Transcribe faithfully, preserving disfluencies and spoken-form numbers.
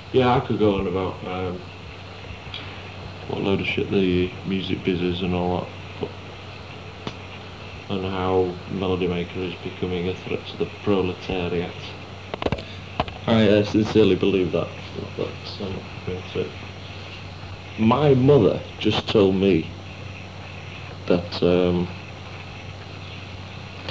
Yeah, I could go on about um, what load of shit the music biz is and all that, but, and how Melody Maker is becoming a threat to the proletariat. I uh, sincerely believe that. That's um, going to. My mother just told me that um,